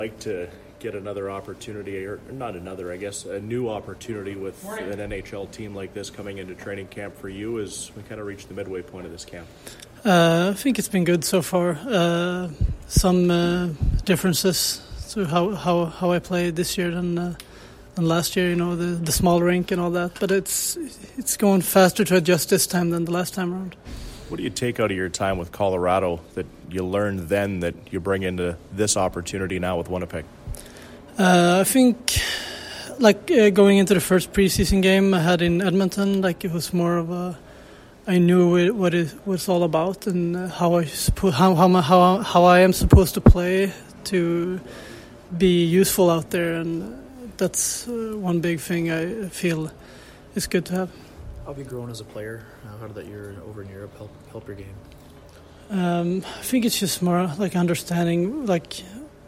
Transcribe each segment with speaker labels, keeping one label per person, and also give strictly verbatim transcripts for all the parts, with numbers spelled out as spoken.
Speaker 1: Like to get another opportunity, or not another, I guess, a new opportunity with an N H L team like this coming into training camp for you as we kind of reach the midway point of this camp?
Speaker 2: Uh, I think it's been good so far. Uh, some uh, differences to how, how, how I played this year than uh, than last year. You know, the the small rink and all that. But it's it's going faster to adjust this time than the last time around.
Speaker 1: What do you take out of your time with Colorado that you learned then that you bring into this opportunity now with Winnipeg?
Speaker 2: Uh, I think, like uh, going into the first preseason game I had in Edmonton, like it was more of a, I knew what it was all about and how I suppo- how how how how I am supposed to play to be useful out there, and that's uh, one big thing I feel is good to have.
Speaker 3: How have you grown as a player? How did that year over in Europe help help your game?
Speaker 2: Um, I think it's just more like understanding, like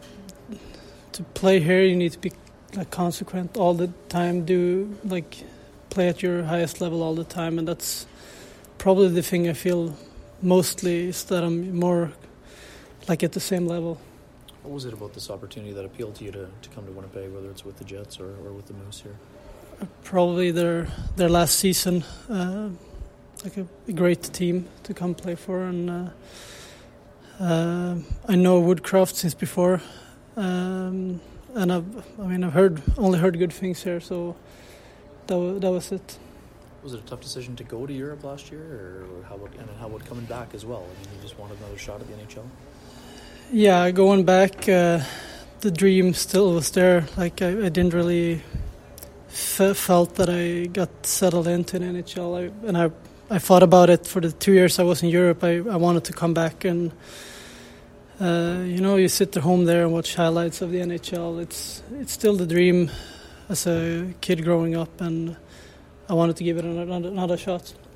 Speaker 2: to play here you need to be like consequent all the time, do like play at your highest level all the time, and that's probably the thing I feel mostly is that I'm more like at the same level.
Speaker 3: What was it about this opportunity that appealed to you to, to come to Winnipeg, whether it's with the Jets or, or with the Moose here?
Speaker 2: Probably their their last season, uh, like a, a great team to come play for, and uh, uh, I know Woodcroft since before, um, and I've, I mean I've heard only heard good things here, so that was, that was it.
Speaker 3: Was it a tough decision to go to Europe last year, or how about and how about coming back as well? I mean, you just wanted another shot at the N H L.
Speaker 2: Yeah, going back, uh, the dream still was there. Like I, I didn't really. F- felt that I got settled into the N H L, I, and I I thought about it for the two years I was in Europe. I, I wanted to come back, and uh, you know, you sit at home there and watch highlights of the N H L. It's it's still the dream as a kid growing up, and I wanted to give it another, another shot.